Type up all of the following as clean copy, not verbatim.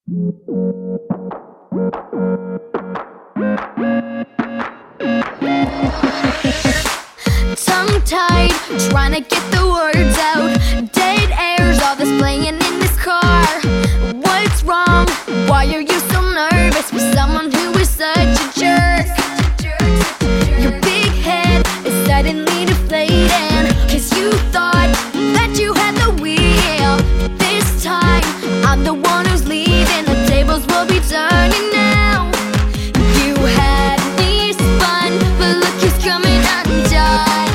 Tongue-tied, trying to get the words out. Dead air's all this playing in this car. What's wrong? Why are you so nervous with someone who is such a jerk? Your big head is suddenly deflating, 'cause you thought that you had the wheel. This time, I'm the one who's leaving. The tables will be turning now. You had me spun, but look who's coming undone.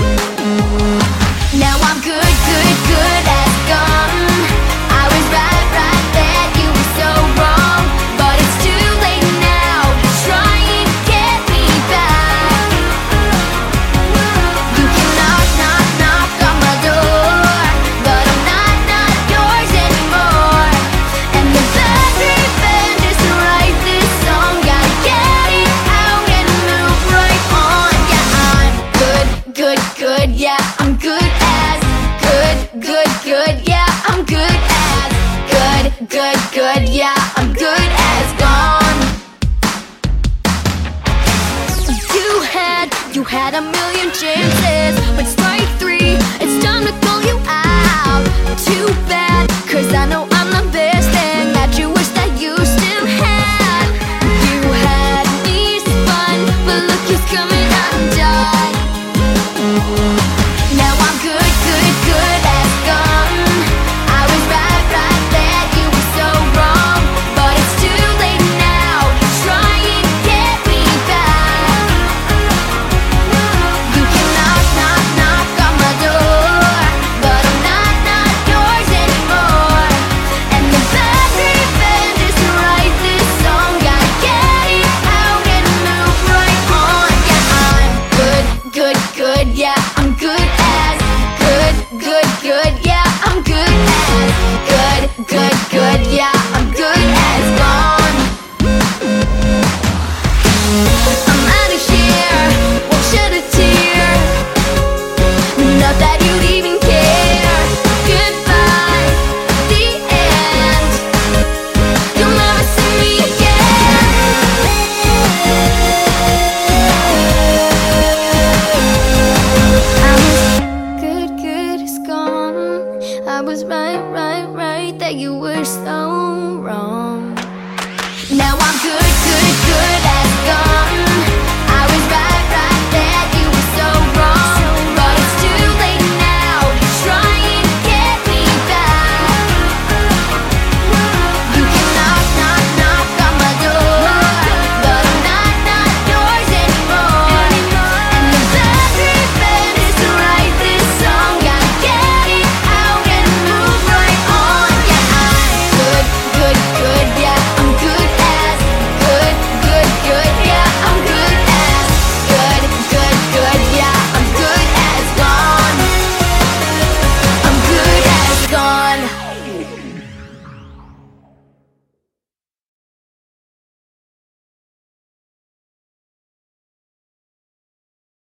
Now I'm good, good, good as gone. I was right there, you were so wrong. But it's too late now to try and get me back. You can knock on my door, but I'm not yours anymore. And the best revenge is to write this song. Gotta get it out and move right on. Yeah, I'm good, good, good, yeah, I'm good as good, yeah, I'm good as good, yeah, I'm good as gone. You had a million chances, but still